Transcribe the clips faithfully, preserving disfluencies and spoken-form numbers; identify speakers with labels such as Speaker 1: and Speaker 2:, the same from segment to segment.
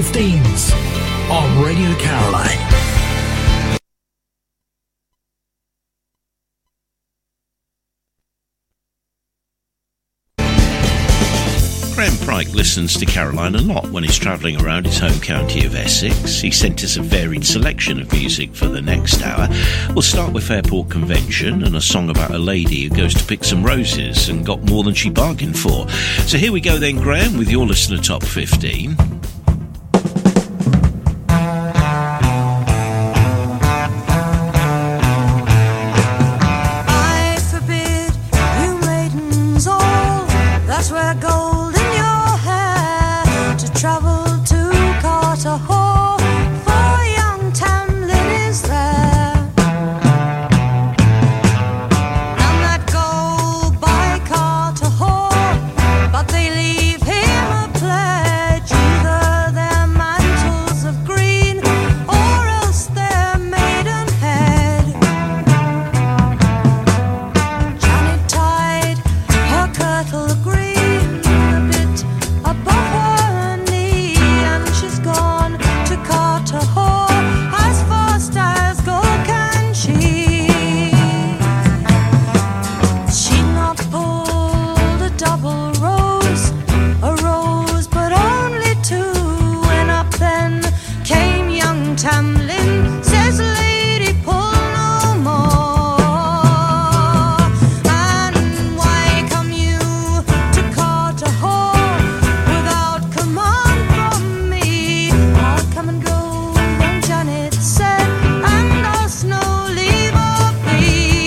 Speaker 1: fifteens on Radio Caroline.
Speaker 2: Graham Pryke listens to Caroline a lot when he's travelling around his home county of Essex. He sent us a varied selection of music for the next hour. We'll start with Airport Convention and a song about a lady who goes to pick some roses and got more than she bargained for. So here we go then, Graham, with your listener top fifteen.
Speaker 3: I forbid you maidens all, that's where gold in your hair, to travel to Carter Hall, for young Tamlin is there. None that go by Carter Hall, but they leave him a pledge, either their mantles of green, or else their maidenhead. Janet tied her kirtle green a bit above her knee, and she's gone to Carter Hall, as fast as go can she. She'd not pulled a double rose, a rose but only two, when up then came young Tamlin, says lady pull no more. And why come you to Carter Hall without command from me? I'll come and go, young Janet said, and ask no leave of thee.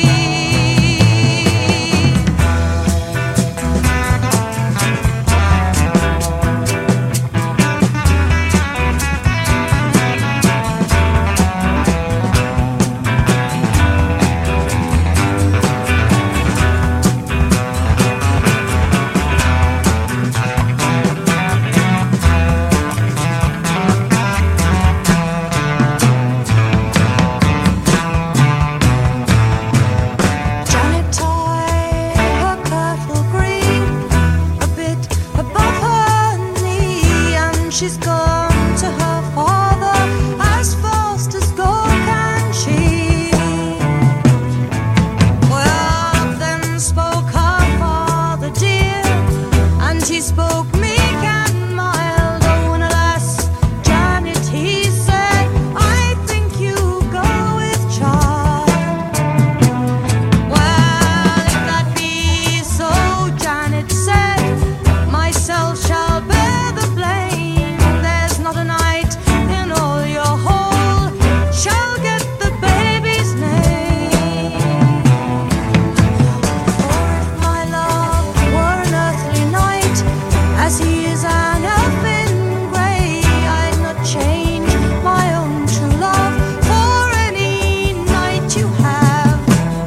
Speaker 3: Janet tied her kirtle green a bit above her knee, and she's gone to her father, as fast as go can she. Well, then spoke her father dear, and he spoke meek and mild. Oh, and alas, Janet, he said, I think you go with child. Well, if that be so, Janet said, myself shall bear the blame. There's not a knight in all your hall shall get the baby's name. For if my love were an earthly knight, as he is an elfin grey, I'd not change my own true love for any knight you have.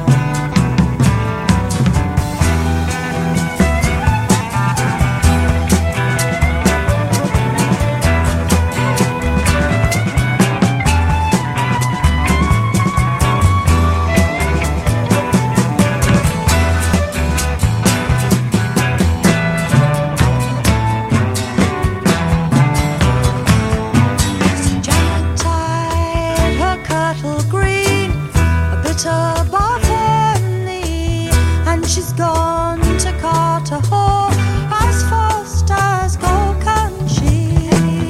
Speaker 3: Janet tied her kirtle green a bit above her knee, and she's gone to Carter Hall, as fast as go can she.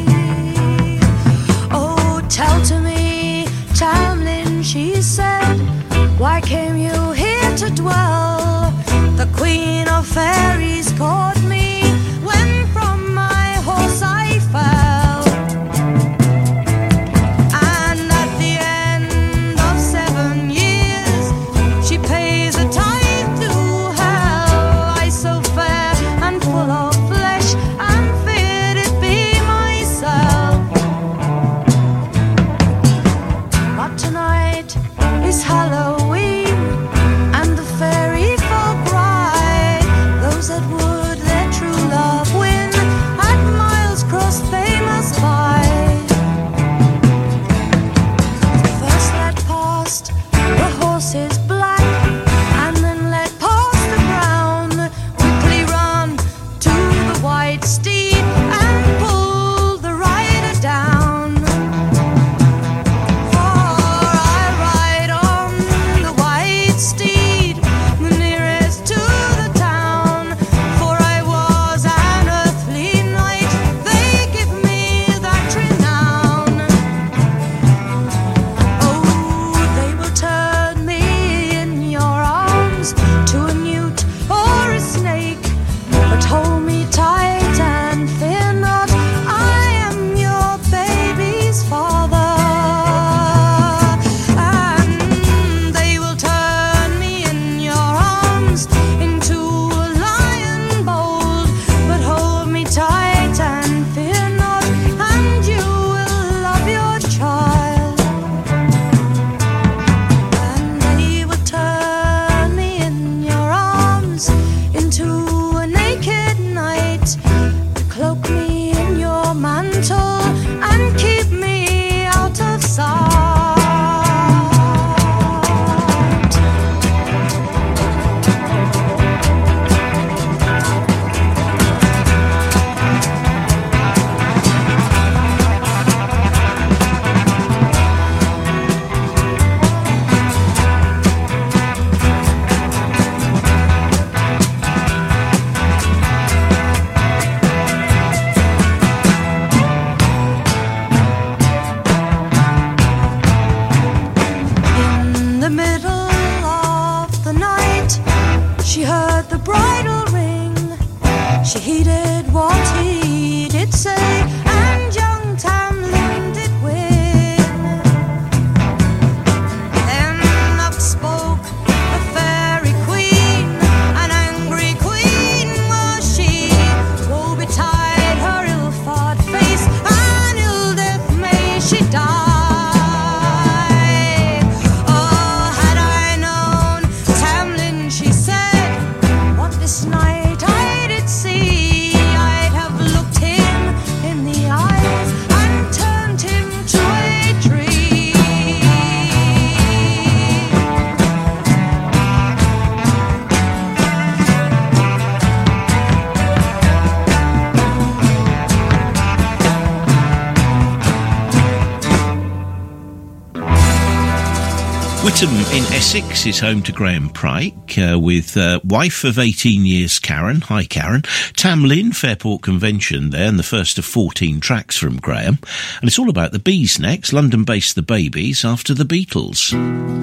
Speaker 3: Oh, tell to me, Tamlin, she said, why came you here to dwell? The Queen of Fairies caught me when from my horse I fell. And at the end of seven years, she pays a tithe to hell. I so fair and full of flesh, and feared it be myself. But tonight is Halloween, and the fairy folk ride, those that would their true love win, at miles cross they must bide. First let past the horses black, and then let past the brown, quickly run to the white steed, and pull the rider
Speaker 2: Witham in Essex is home to Graham Pryke, uh, with uh, wife of eighteen years, Karen. Hi, Karen. Tam Lynn, Fairport Convention there, and the first of fourteen tracks from Graham. And it's all about the Bees next, London-based The Babies, after the Beatles.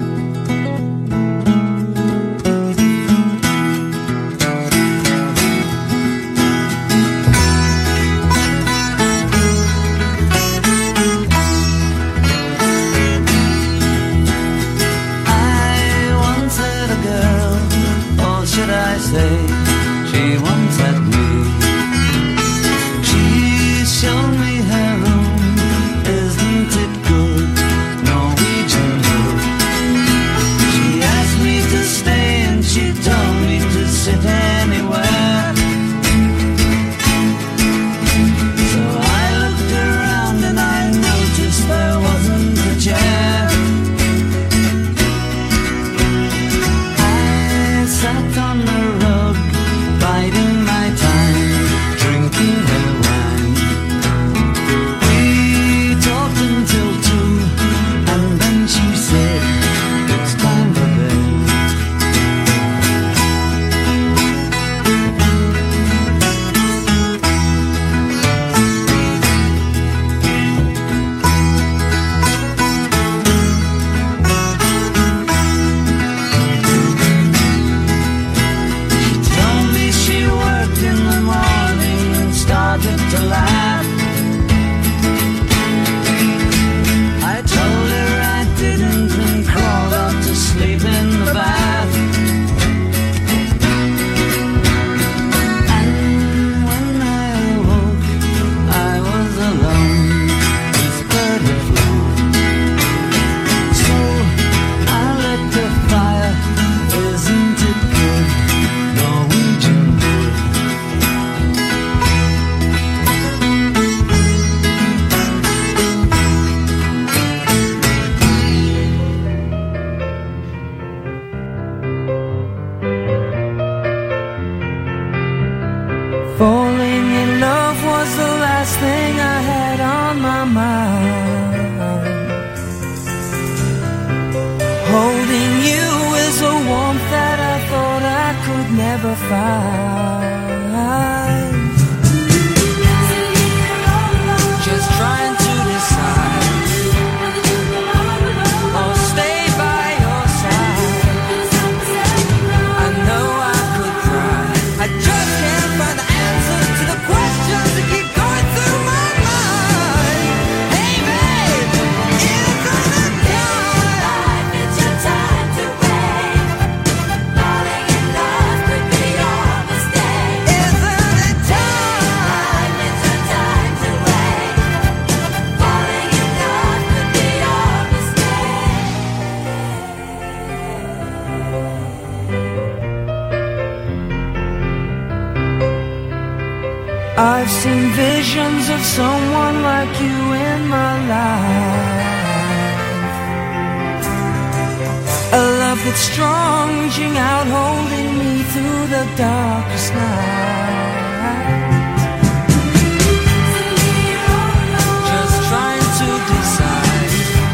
Speaker 4: I've seen visions of someone like you in my life. A love that's strong, reaching out, holding me through the darkest night. Just trying to decide,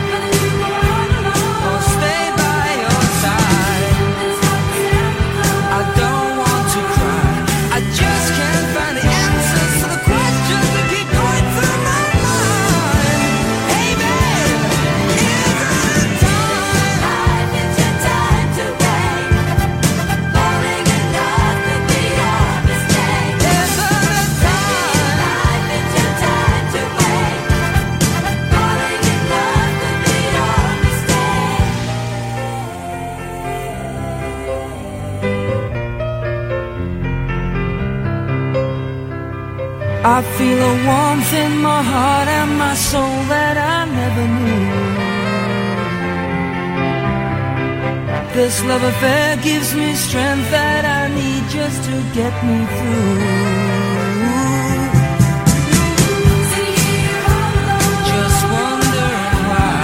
Speaker 4: or stay by your side. I don't want to cry, I just can't find the answers to the questions that keep going through my mind. Hey babe, is it time? Life is your time to wait. Falling in love could be your mistake. Is it time? Life is your time to wait. Falling in love could be your mistake. I feel a warmth in my heart and my soul that I never knew. This love affair gives me strength that I need just to get me through. Just wondering why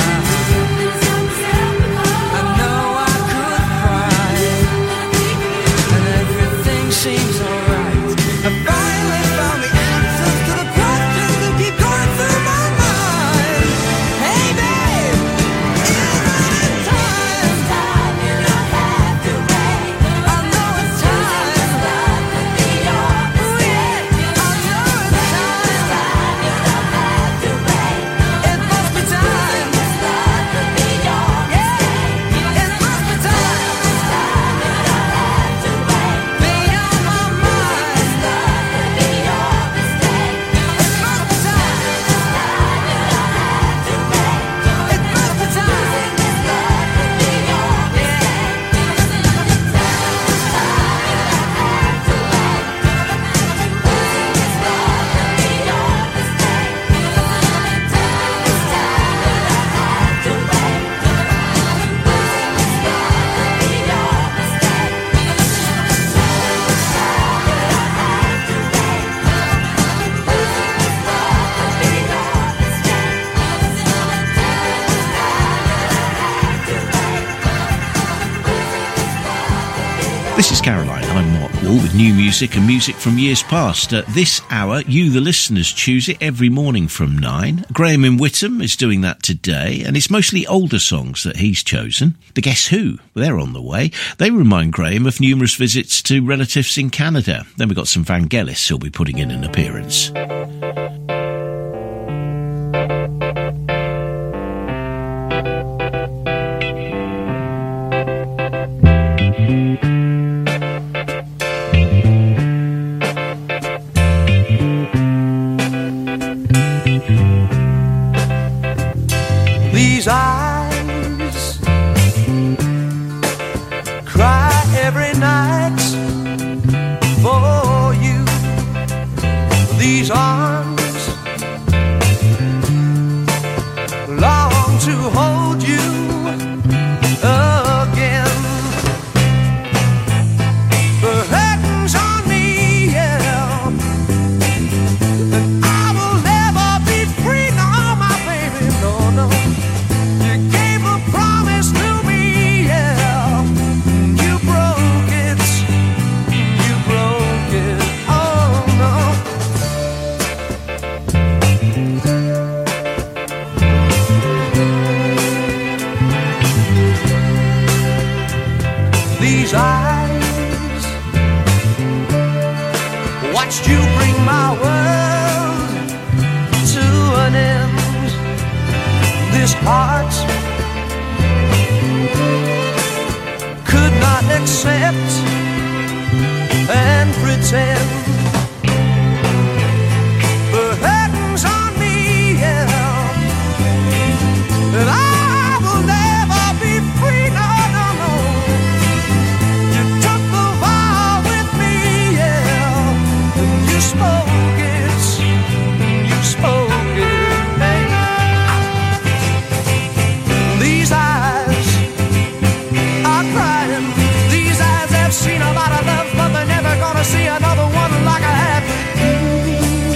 Speaker 4: I know I could cry, and everything seems alright. I finally found the answers to the questions that keep going through my mind. Hey babe, is it time?
Speaker 2: This is Caroline. I'm Mark Wall with new music and music from years past. Uh, this hour, you, the listeners, choose it every morning from nine. Graham in Whittam is doing that today, and it's mostly older songs that he's chosen. The Guess Who, they're on the way. They remind Graham of numerous visits to relatives in Canada. Then we've got some Vangelis who'll be putting in an appearance.
Speaker 5: These eyes cry every night for you. These arms long to hold you again. The curtains on me, yeah, and I will never be free. No, my baby, no, no. Eyes watched you bring my world to an end. This heart could not accept and pretend. The curtains on me, yeah, and I will never be free. No, no, no. Spoke it, you spoke it, babe. These eyes are crying. These eyes have seen a lot of love, but they're never gonna see another one like I had with you.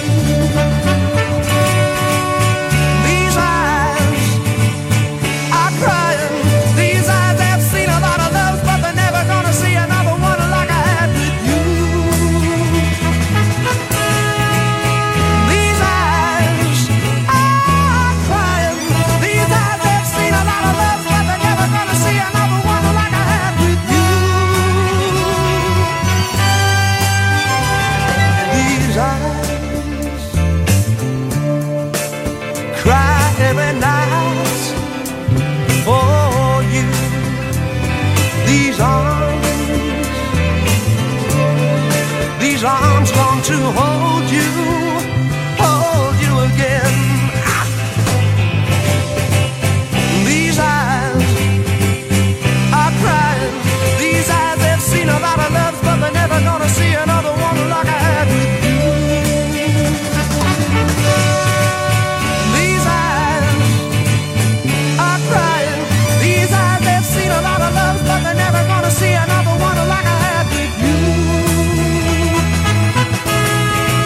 Speaker 5: These eyes are crying. These eyes have seen a lot of love, but they're never gonna see another one like I had with you. Every night for you. These arms, these arms long to hold you, hold you again. These eyes are crying. These eyes have seen a lot of love, but they're never gonna see another one like I had with you. A lot of love, but they're never gonna see another one like I had with you.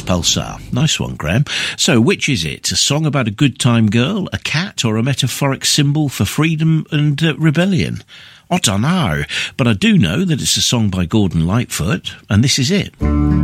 Speaker 2: Pulsar. Nice one, Graham. So, which is it? A song about a good time girl, a cat, or a metaphoric symbol for freedom and uh, rebellion? I don't know, but I do know that it's a song by Gordon Lightfoot, and this is it.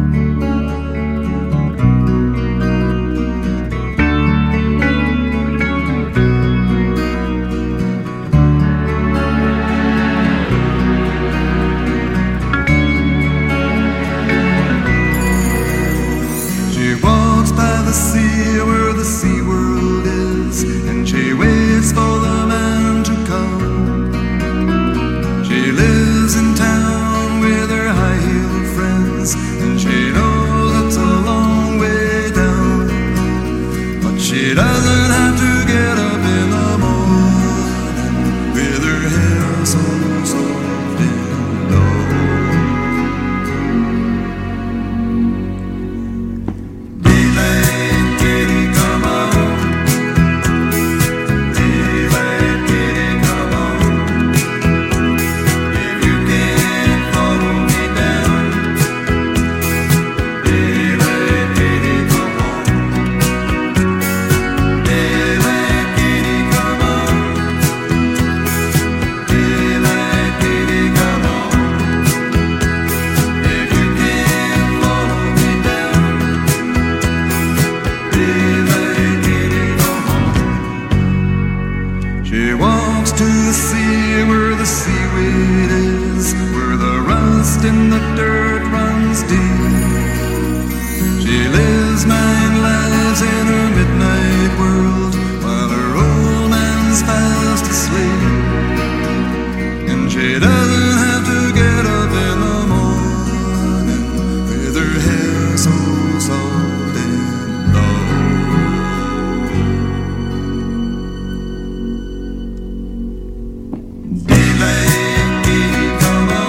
Speaker 5: Sea where the sea world is, and she waits for the man to come. She lives in town with her high-heeled friends, and she knows it's a long way down, but she doesn't have to get up in the morning with her hair so soft and low. In the dirt runs deep. She lives nine lives in her midnight world while her old man's fast asleep. And she doesn't have to get up in the morning with her hair so soft and low. Daylight, come on.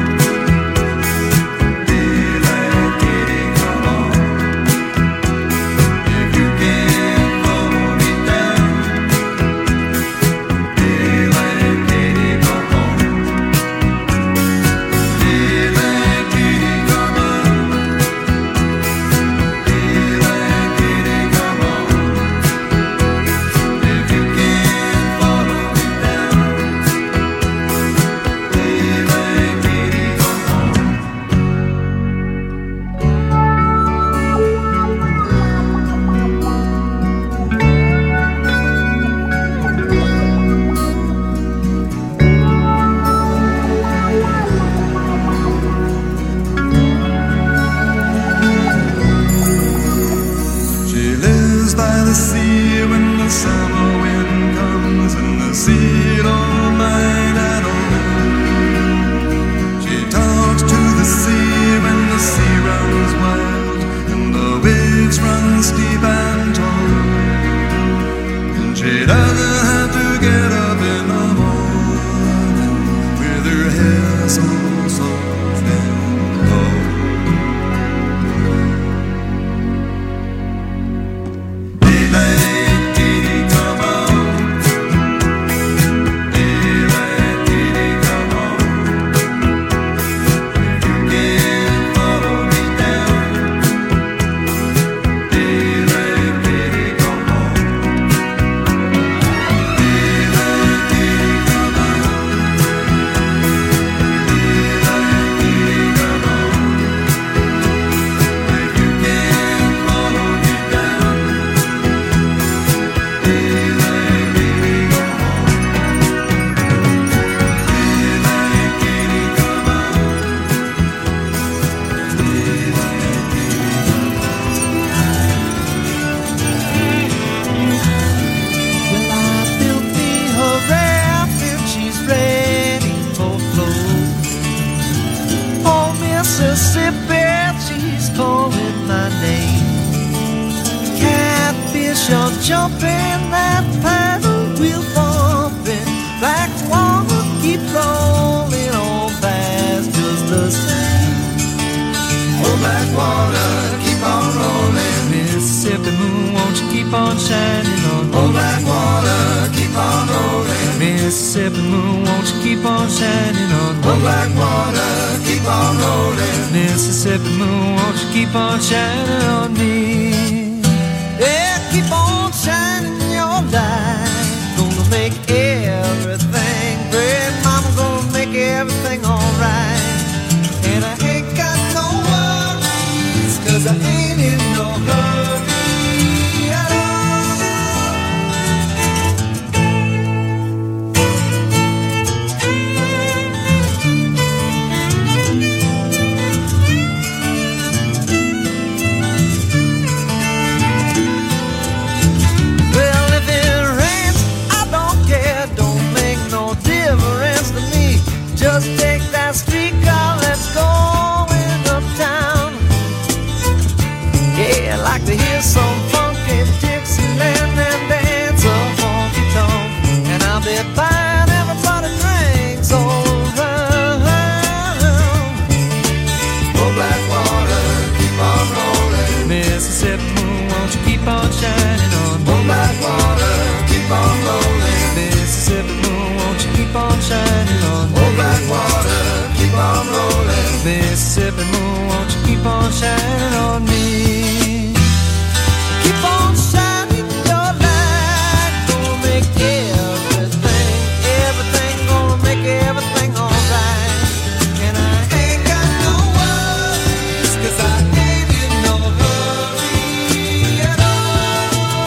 Speaker 4: Jumping that paddle wheel bumping, black water keep rolling on fast just the same. Oh, black water keep on rolling, Mississippi moon, won't you keep on shining on me? Oh, black water keep on rolling, Mississippi moon, won't you keep on shining on me?
Speaker 5: Oh, black water, keep on rolling.
Speaker 4: Mississippi moon, won't you keep on shining on me? Yeah, keep on shining your light. Gonna make everything great. Mama gonna make everything alright. And I ain't got no worries, 'cause I ain't in no hurry at all. Well, if it rains, I don't care. Don't make no difference to me. Just take that streetcar, let's go uptown. Yeah, I like to hear some funky Dixieland and dance a honky tonk. And I'll be buying everybody drinks all around.
Speaker 5: Oh, black water, keep on rolling.
Speaker 4: Mississippi moon, won't you keep on shining on me?
Speaker 5: Oh, black water, keep on rolling.
Speaker 4: Mississippi moon, won't you keep on shining on me?
Speaker 5: Oh, black water, keep on rolling.
Speaker 4: Mississippi moon, won't you keep on shining on me? Keep on shining your light. Gonna make everything, everything, gonna make everything alright. And I ain't got no worries, 'cause I ain't in no hurry at all.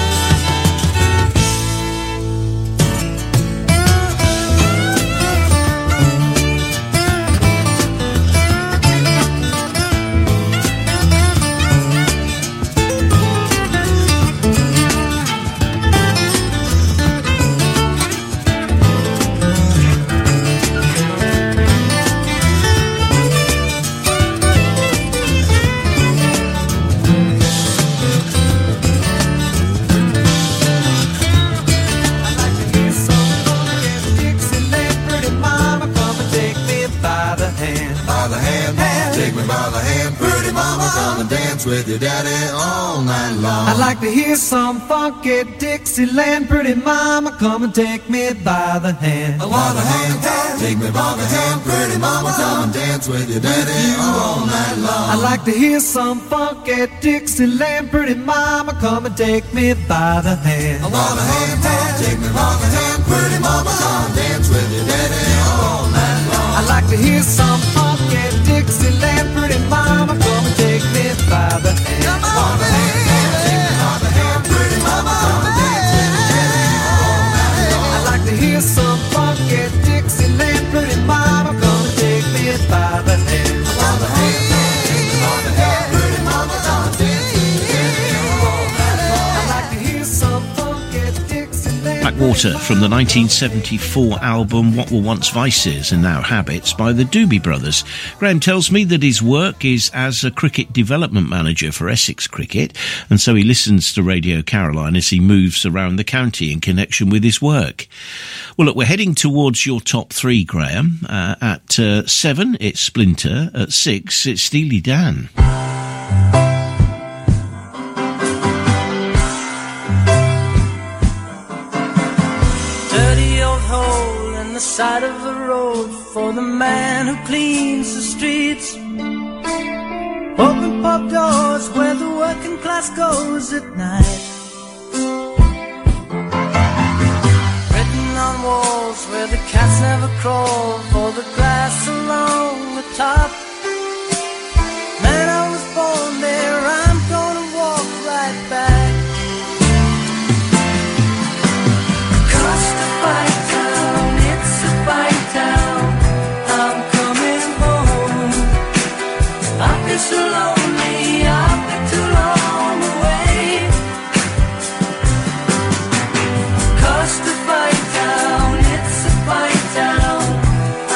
Speaker 5: With your daddy all night long.
Speaker 4: I'd like to hear some funky Dixieland. Pretty mama, come and take me by the hand.
Speaker 5: By the hand, take me by the hand. Pretty mama, come and dance with your daddy all night long.
Speaker 4: I'd like to hear some funky Dixieland. Pretty mama, come and take me by the hand.
Speaker 5: By the hand, take me by the hand. Pretty mama, come and dance with your daddy all night long.
Speaker 4: I'd like to hear some funky Dixieland. Pretty mama, come and take me by the hand.
Speaker 5: Come on, baby, take me by the hand. Pretty mama, come and dance with your daddy all night long.
Speaker 4: I'd like to hear some funky Dixieland. Pretty mama, come and take me by the hand.
Speaker 5: By the hand, take me by the hand. Pretty mama, come and dance with your daddy all night long.
Speaker 4: I'd like to hear some funky Dixieland.
Speaker 2: Blackwater from the nineteen seventy-four album What Were Once Vices and Now Habits by the Doobie Brothers. Graham tells me that his work is as a cricket development manager for Essex Cricket, and so he listens to Radio Caroline as he moves around the county in connection with his work. Well, look, we're heading towards your top three, Graham. Uh, at uh, seven, it's Splinter. At six, it's Steely Dan.
Speaker 6: Dirty old hole in the side of the road for the man who cleans the streets. Open pub doors where the working class goes at night. Written on walls where the cats never crawl for the grass along the top. Man, I was born there, I'm gonna walk right back. Across the fight town, it's a fight town, I'm coming home. I've been so lonely, I've been too long away. Across the fight town, it's a fight town,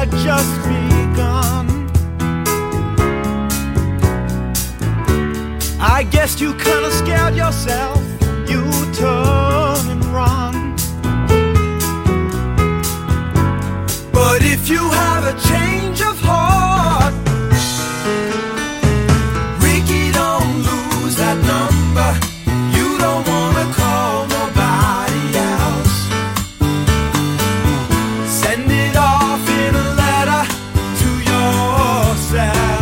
Speaker 7: had just begun. I guess you kinda scared yourself. You turn and run. But if you have a change of heart, Ricky, don't lose that number. You don't wanna call nobody else. Send it off in a letter to yourself.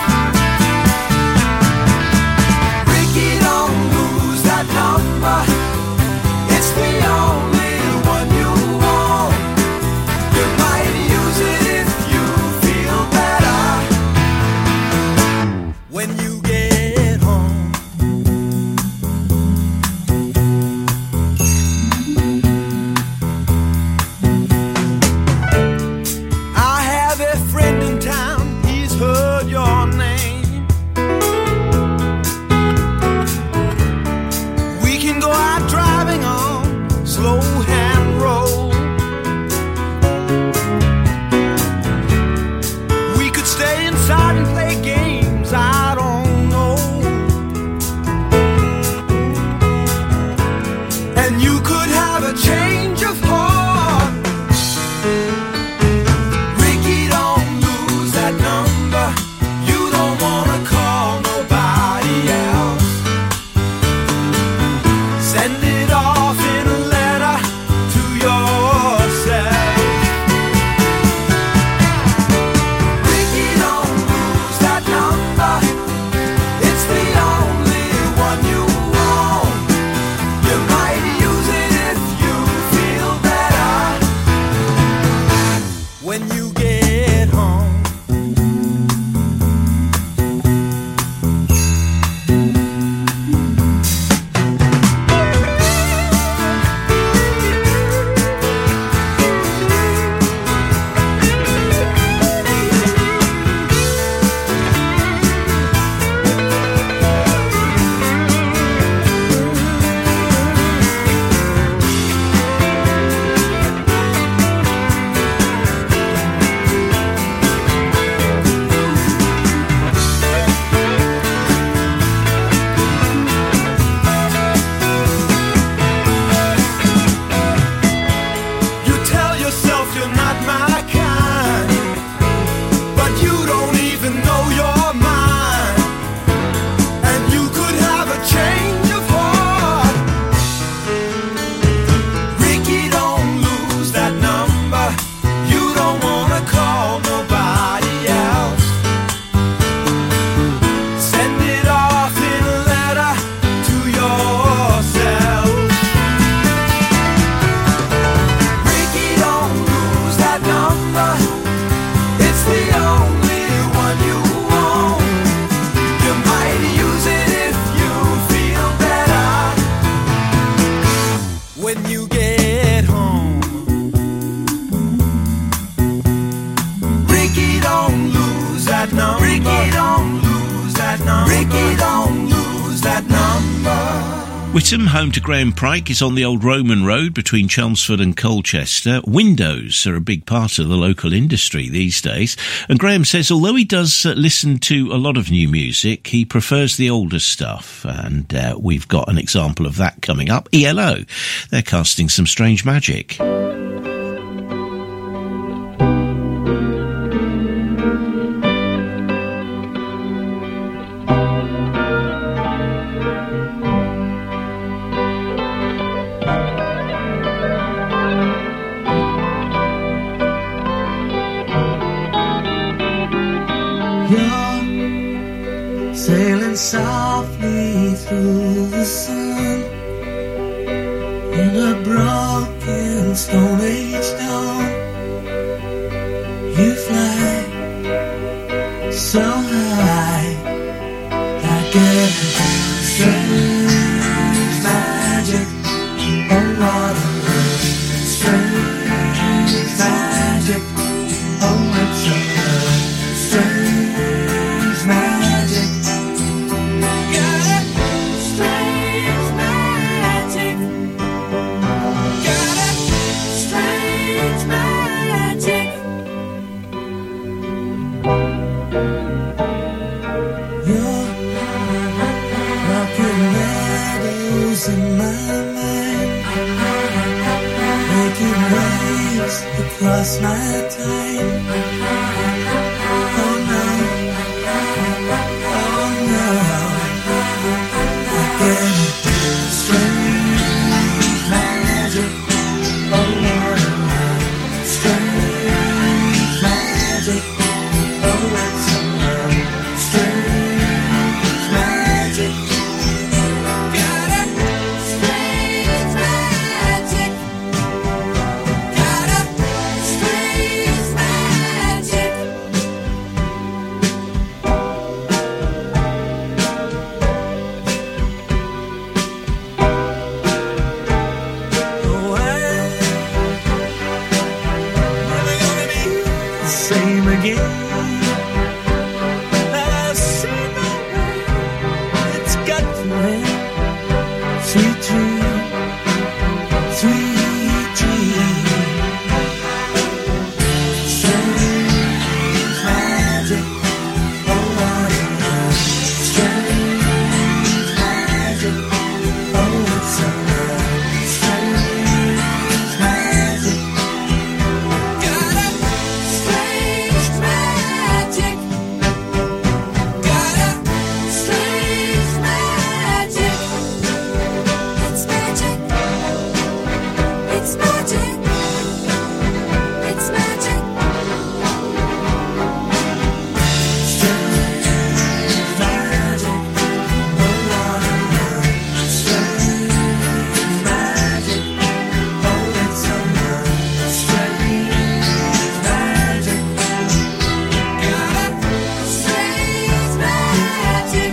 Speaker 7: Ricky, don't lose that number. It's the only one you want. You might use it if you feel better when you get home. I have a friend in town, he's heard your name. We can go out driving on slow hand road. We could stay inside and play games, I don't know. And you could have a change of heart. Ricky, don't lose that number. You don't wanna call nobody else. Send it off in a letter to yourself. Ricky, don't lose that number. It's the only one you want. You might use it if you feel better when you get home. You tell yourself you're not my kind, but you don't even know your mind. And you could have a change of heart. Ricky, don't lose that number. You don't wanna call nobody else. Send it off in a letter to yourself. Ricky, don't lose that number. It's the only one you want. You might use it if you feel better when you get home. Ricky, don't lose that number. Ricky, don't lose that number. Ricky, don't lose that number.
Speaker 2: Whittam, home to Graham Pryke, is on the old Roman road between Chelmsford and Colchester. Windows are a big part of the local industry these days. And Graham says although he does uh, listen to a lot of new music, he prefers the older stuff. And uh, we've got an example of that coming up. E L O, they're casting some strange magic.
Speaker 6: You're sailing softly through the sun in a broken Stone Age dawn. You fly so high like a strange magic. Oh, what a strange magic. Oh, it's a strange magic. Got a strange magic. Got a strange in my mind, making waves across my time. Oh no, oh no, I get strange magic. Oh no, strange magic. Oh, it's a strange magic. Got it, strange magic. Got it, strange magic. Oh, I'm never gonna be the same again. I've seen no way. It's got to end. Sweet dream, sweet dream. Strange magic. Oh, what a love. Strange magic. Oh, it's a love. Strange magic. Got it. Strange magic. Got it. Strange magic. It's magic. It's magic. It's magic. Strange magic. Oh, what a love. Strange magic. Oh, it's a love. Strange magic. Got it. Strange magic.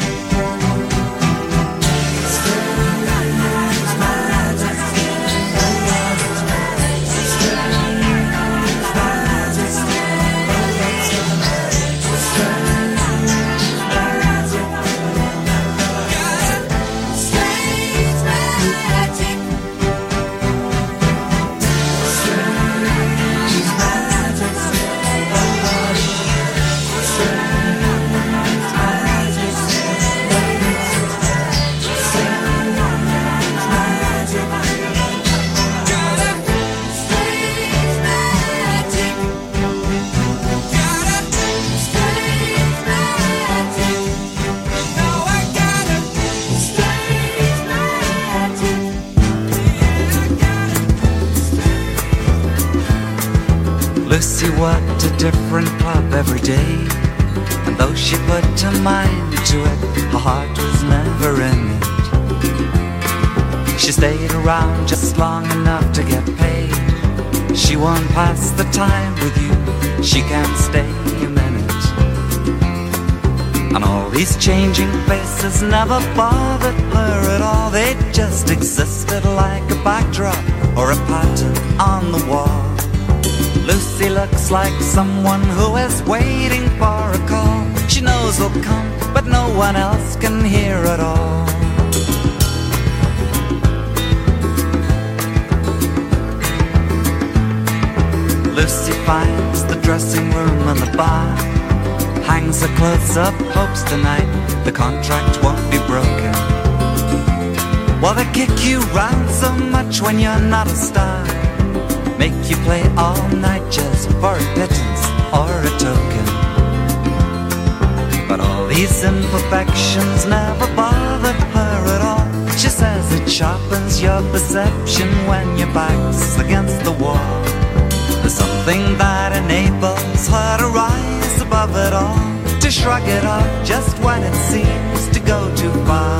Speaker 6: Lucy worked a different club every day, and though she put her mind to it, her heart was never in it. She stayed around just long enough to get paid. She won't pass the time with you, she can't stay a minute. And all these changing faces never bothered her at all. They just existed like a backdrop or a pattern on the wall. Lucy looks like someone who is waiting for a call. She knows will come, but no one else can hear it all. Lucy finds the dressing room and the bar, hangs her clothes up, hopes tonight the contract won't be broken. Well, they kick you round so much when you're not a star, make you play all night just for a pittance or a token. But all these imperfections never bothered her at all. She says it sharpens your perception when your back's against the wall. There's something that enables her to rise above it all, to shrug it off just when it seems to go too far.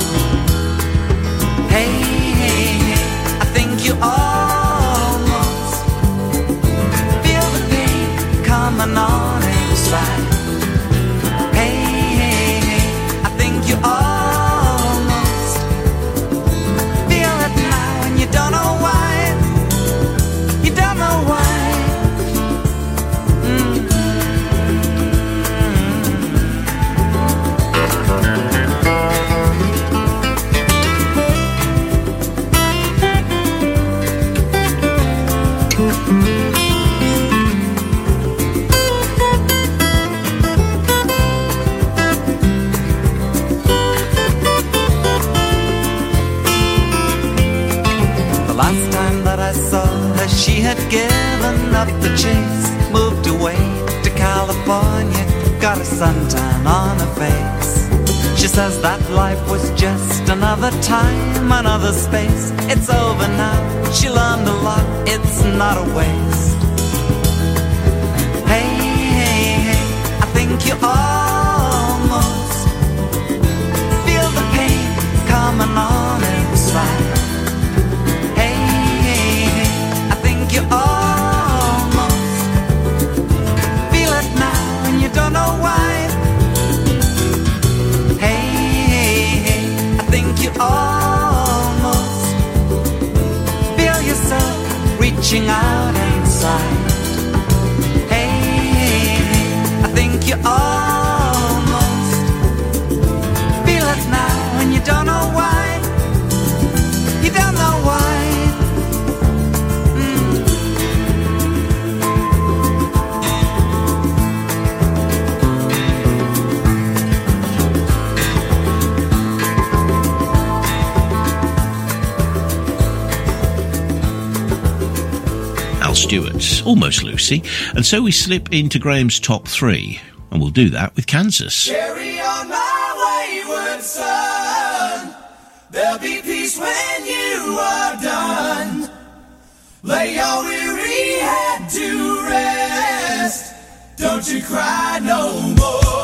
Speaker 6: Hey, hey, hey, I think you almost feel the pain coming on inside. Hey, hey, hey, I think you almost feel it now, and you don't know why. You don't know why.
Speaker 8: suntan on her face. She says that life was just another time, another space. It's over now, she learned a lot, it's not a waste. Hey, hey, hey, I think you almost feel the pain coming on inside. Hey, hey, hey, I think you almost feel it now and you don't know why. You almost feel yourself reaching out inside. Hey, hey, hey, I think you almost feel it now and you don't know why. You don't know why.
Speaker 2: Stewart, Almost Lucy, and so we slip into Graham's top three, and we'll do that with Kansas.
Speaker 7: Carry on my wayward son, there'll be peace when you are done. Lay your weary head to rest, don't you cry no more.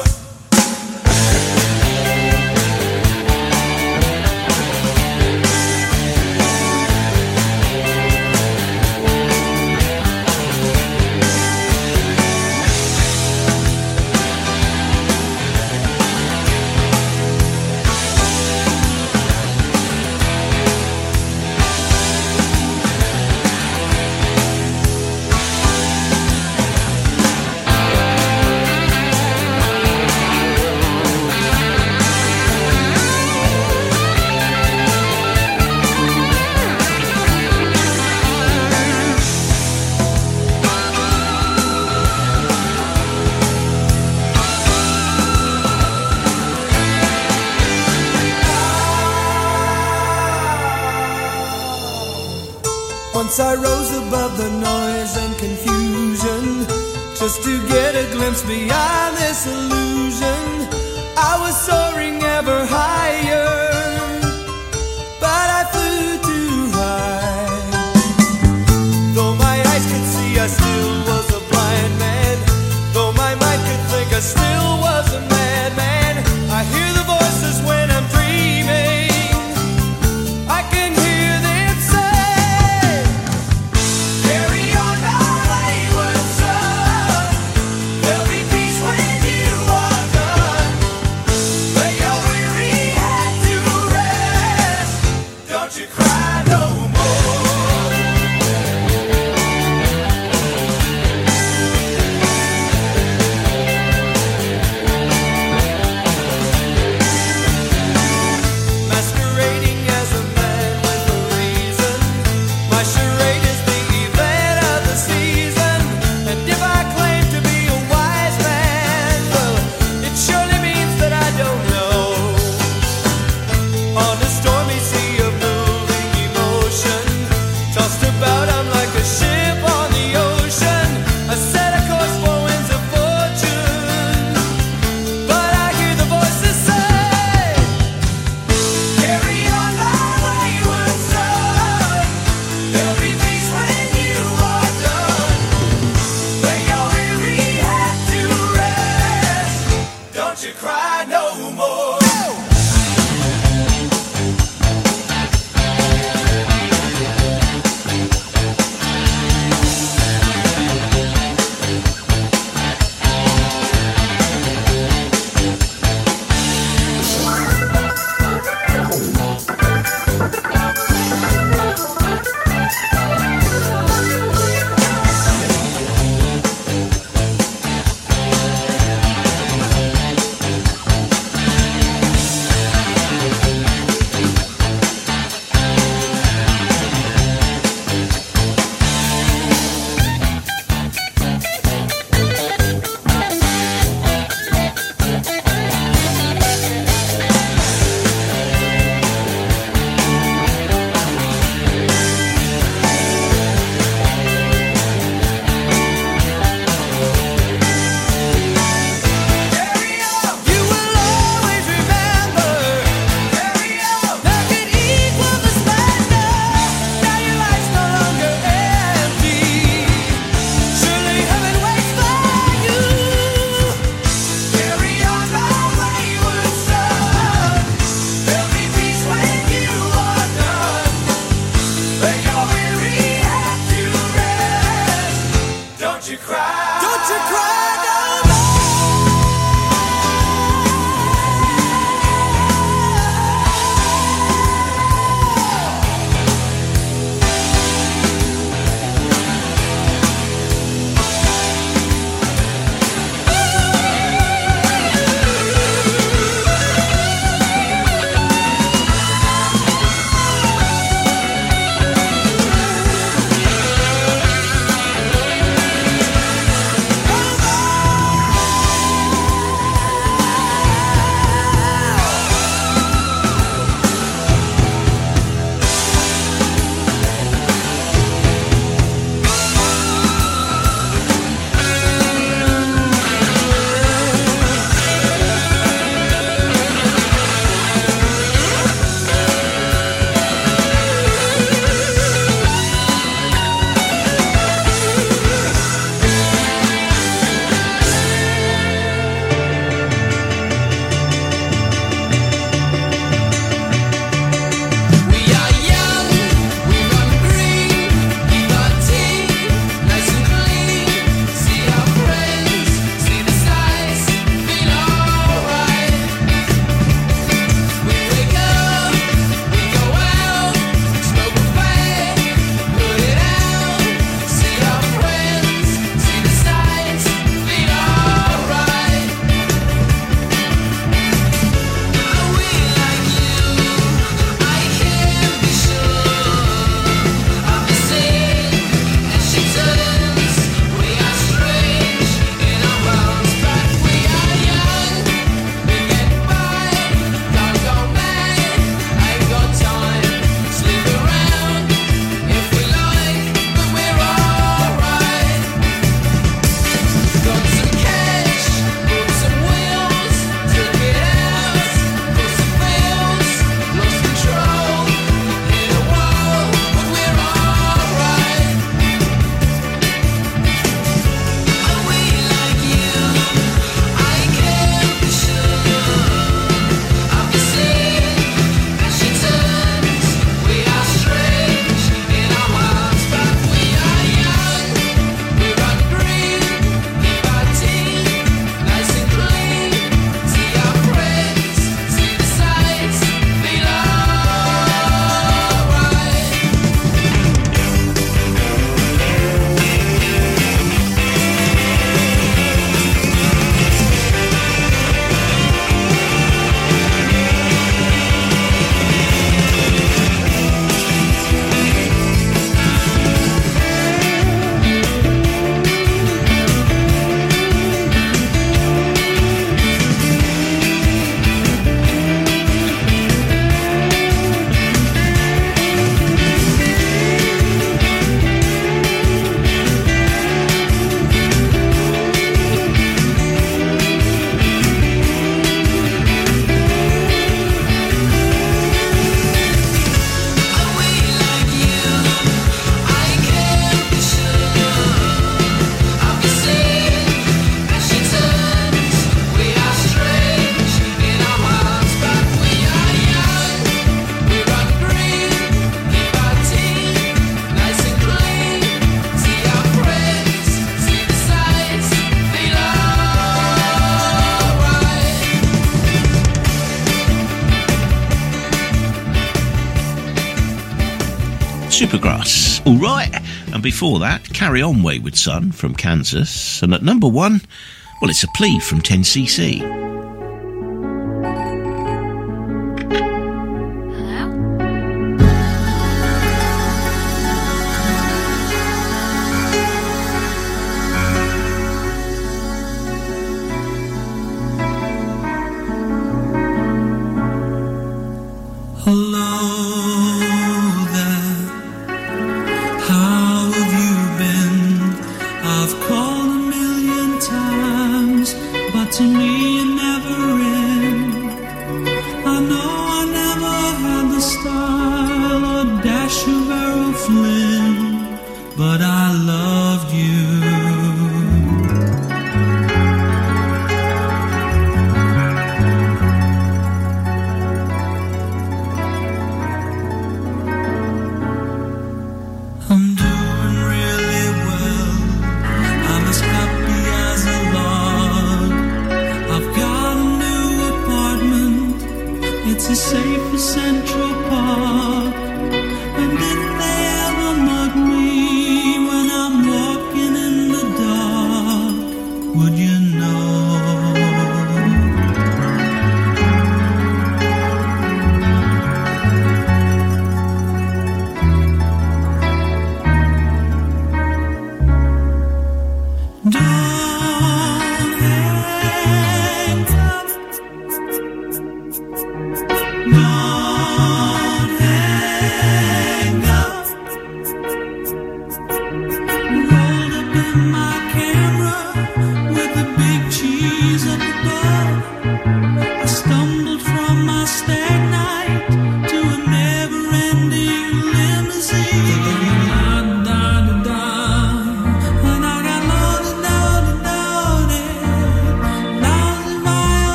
Speaker 7: Once I rose above the noise and confusion, just to get a glimpse beyond this illusion. I was soaring ever higher, but I flew too high. Though my eyes could see, I still was a blind man. Though my mind could think, I still was a madman. I hear the voices when I'm dreaming. I can hear them say, weary
Speaker 2: Supergrass, all right. And before that, Carry On Wayward Son from Kansas. And at number one, well, it's a plea from ten C C.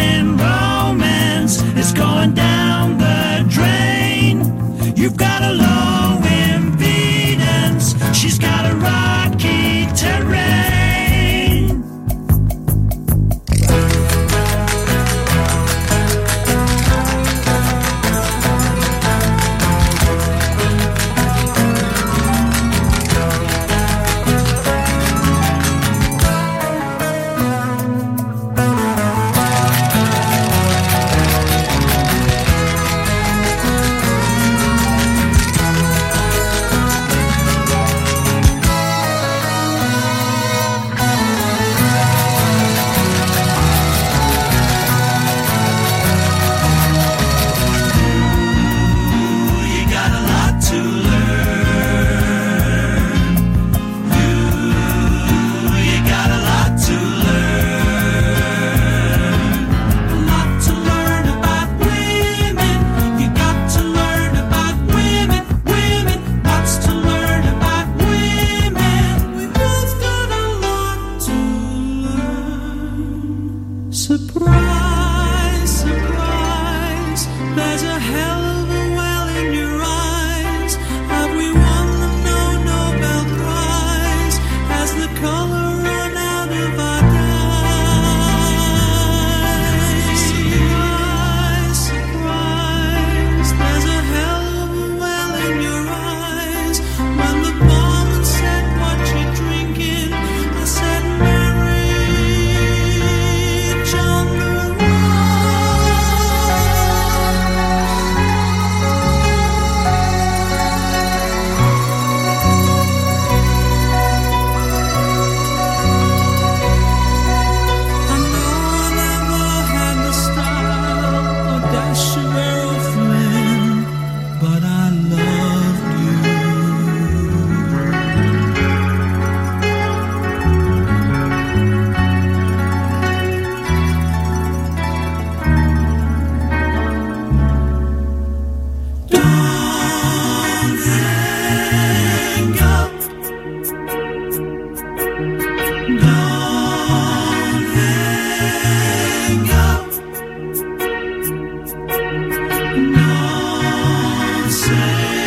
Speaker 1: You've got to love